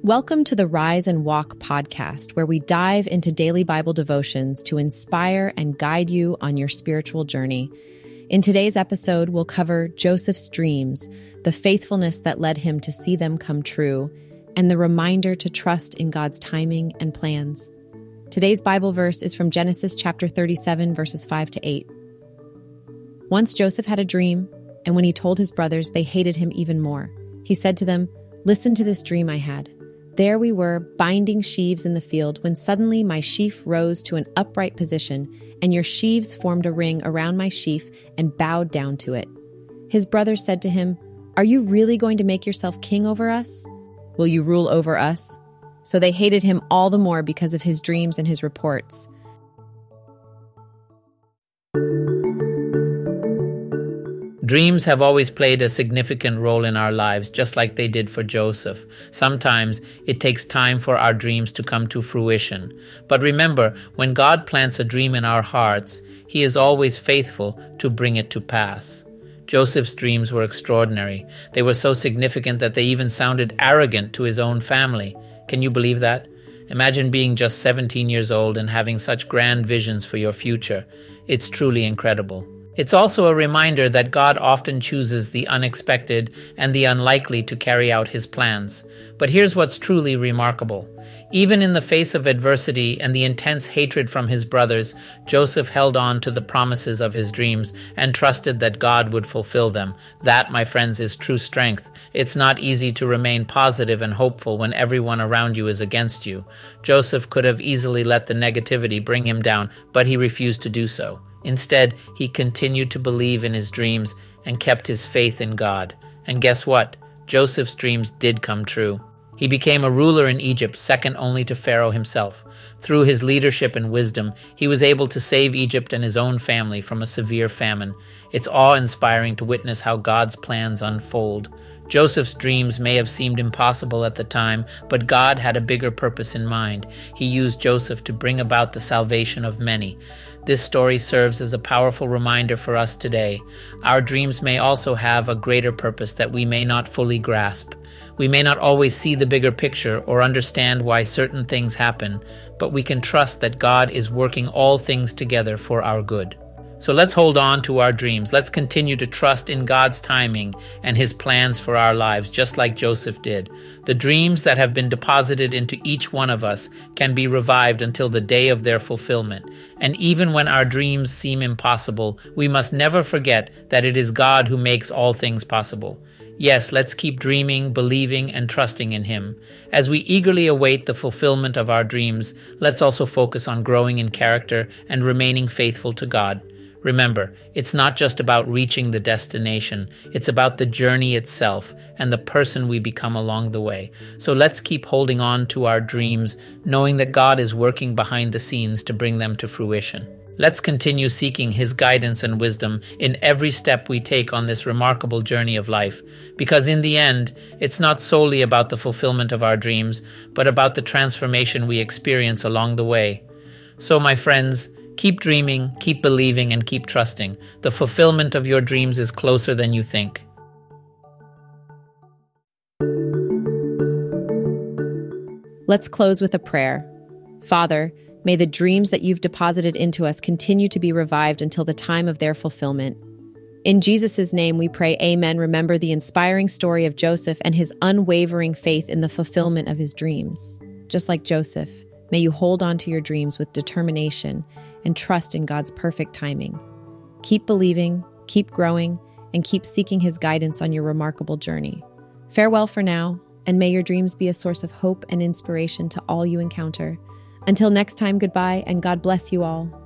Welcome to the Rise and Walk podcast, where we dive into daily Bible devotions to inspire and guide you on your spiritual journey. In today's episode, we'll cover Joseph's dreams, the faithfulness that led him to see them come true, and the reminder to trust in God's timing and plans. Today's Bible verse is from Genesis chapter 37, verses 5 to 8. Once Joseph had a dream, and when he told his brothers, they hated him even more. He said to them, "Listen to this dream I had. There we were, binding sheaves in the field, when suddenly my sheaf rose to an upright position, and your sheaves formed a ring around my sheaf and bowed down to it." His brothers said to him, "Are you really going to make yourself king over us? Will you rule over us?" So they hated him all the more because of his dreams and his reports. Dreams have always played a significant role in our lives, just like they did for Joseph. Sometimes it takes time for our dreams to come to fruition. But remember, when God plants a dream in our hearts, He is always faithful to bring it to pass. Joseph's dreams were extraordinary. They were so significant that they even sounded arrogant to his own family. Can you believe that? Imagine being just 17 years old and having such grand visions for your future. It's truly incredible. It's also a reminder that God often chooses the unexpected and the unlikely to carry out His plans. But here's what's truly remarkable. Even in the face of adversity and the intense hatred from his brothers, Joseph held on to the promises of his dreams and trusted that God would fulfill them. That, my friends, is true strength. It's not easy to remain positive and hopeful when everyone around you is against you. Joseph could have easily let the negativity bring him down, but he refused to do so. Instead, he continued to believe in his dreams and kept his faith in God. And guess what? Joseph's dreams did come true. He became a ruler in Egypt, second only to Pharaoh himself. Through his leadership and wisdom, he was able to save Egypt and his own family from a severe famine. It's awe-inspiring to witness how God's plans unfold. Joseph's dreams may have seemed impossible at the time, but God had a bigger purpose in mind. He used Joseph to bring about the salvation of many. This story serves as a powerful reminder for us today. Our dreams may also have a greater purpose that we may not fully grasp. We may not always see the bigger picture or understand why certain things happen, but we can trust that God is working all things together for our good. So let's hold on to our dreams. Let's continue to trust in God's timing and His plans for our lives, just like Joseph did. The dreams that have been deposited into each one of us can be revived until the day of their fulfillment. And even when our dreams seem impossible, we must never forget that it is God who makes all things possible. Yes, let's keep dreaming, believing, and trusting in Him. As we eagerly await the fulfillment of our dreams, let's also focus on growing in character and remaining faithful to God. Remember, it's not just about reaching the destination, it's about the journey itself and the person we become along the way. So let's keep holding on to our dreams, knowing that God is working behind the scenes to bring them to fruition. Let's continue seeking His guidance and wisdom in every step we take on this remarkable journey of life, because in the end, it's not solely about the fulfillment of our dreams, but about the transformation we experience along the way. So, my friends, keep dreaming, keep believing, and keep trusting. The fulfillment of your dreams is closer than you think. Let's close with a prayer. Father, may the dreams that you've deposited into us continue to be revived until the time of their fulfillment. In Jesus' name we pray, amen. Remember the inspiring story of Joseph and his unwavering faith in the fulfillment of his dreams. Just like Joseph, may you hold on to your dreams with determination and trust in God's perfect timing. Keep believing, keep growing, and keep seeking His guidance on your remarkable journey. Farewell for now, and may your dreams be a source of hope and inspiration to all you encounter. Until next time, goodbye, and God bless you all.